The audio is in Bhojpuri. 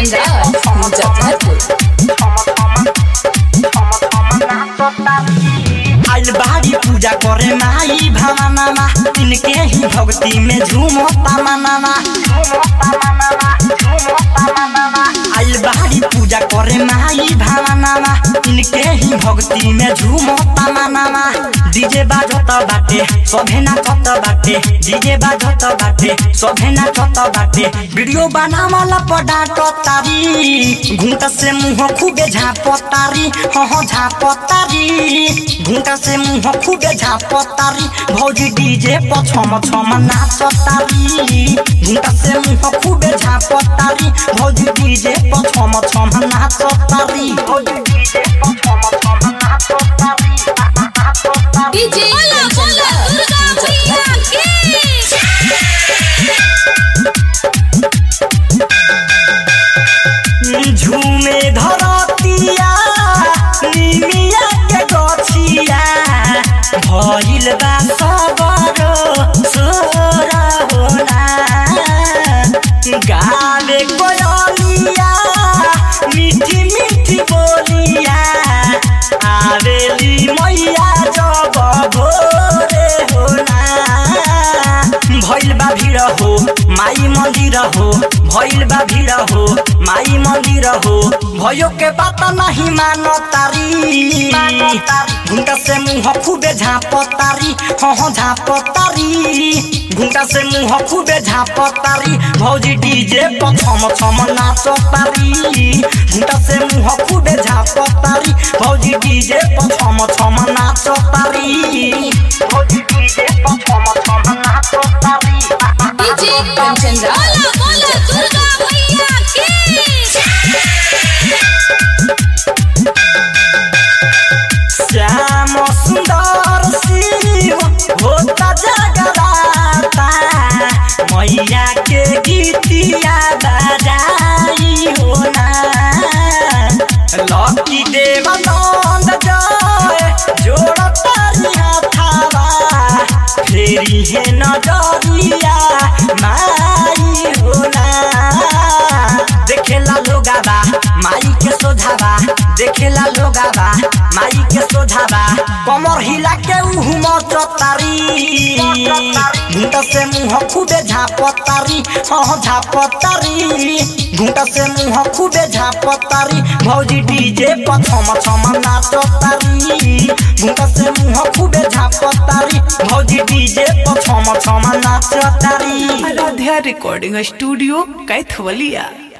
आइल बाड़ी पूजा करे माई भावनामा इनके ही भक्ति में झूमता मनामा। आइल बाड़ी पूजा करे माई भावनामा इनके ही भक्ति में झूमता मनामा। डीजे बाजत बाटे सभे नाचत बाटे, डीजे बाजत बाटे सभे नाचत बाटे। वीडियो बनावला पडाट तारी घूंटा से मुंह खूबे झापतारी, हाँ झापतारी घूंटा से मुंह खूबे झापतारी। भौजी डीजे पर छम छम नाचतारी, घूंटा से मुंह खूबे झापतारी। भौजी डीजे पर छम छम नाचतारी, भौजी डीजे पर छम छम नाचतारी। डीजे बोला दुर्गा मैया की झूमे धरतिया निमिया के गछिया भइल बा सबरो सोरा होला। गावे कोयलिया मीठी मीठी बोलिया आवेली मैया जब भोरे होला। भइल बा भीड़ हो माई मंदिर हो, भइल बा भीड़ हो माई मंदिर हो। भयो के बात नहीं मानतारी, घूंटा से मुंह खूबे झापतारी, हाँ झापतारी घूंटा से मुंह खूबे झापतारी। भौजी डीजे पर छम छम नाचतारी, घूंटा से मुंह खूबे झापतारी। भौजी डीजे पर छम छम नाचतारी, भौजी डीजे पर छम छम नाचतारी। डीजे बोला दुर्गा मैया की श्याम सुंदर शिव होता जगराता, मैया के गीतिया बजाई होना। लकी देवानंद जय जोड़तारी हाथावा, फेरी है नजरिया माई होना। देखेला लोगावा माई के सोझावा, देखेला लोगावा माई के सोझावा। कमर हिला के उहु मचतारी, घूंटा से मुंह खूबे झापतारी, हाँ झापतारी घूंटा से मुंह खूबे झापतारी। भौजी डीजे पर छम छम नाचतारी, घूंटा से मुंह खूबे झापतारी। भौजी डीजे पर छम छम नाचतारी। Aaradhya recording studio Kaithwalia.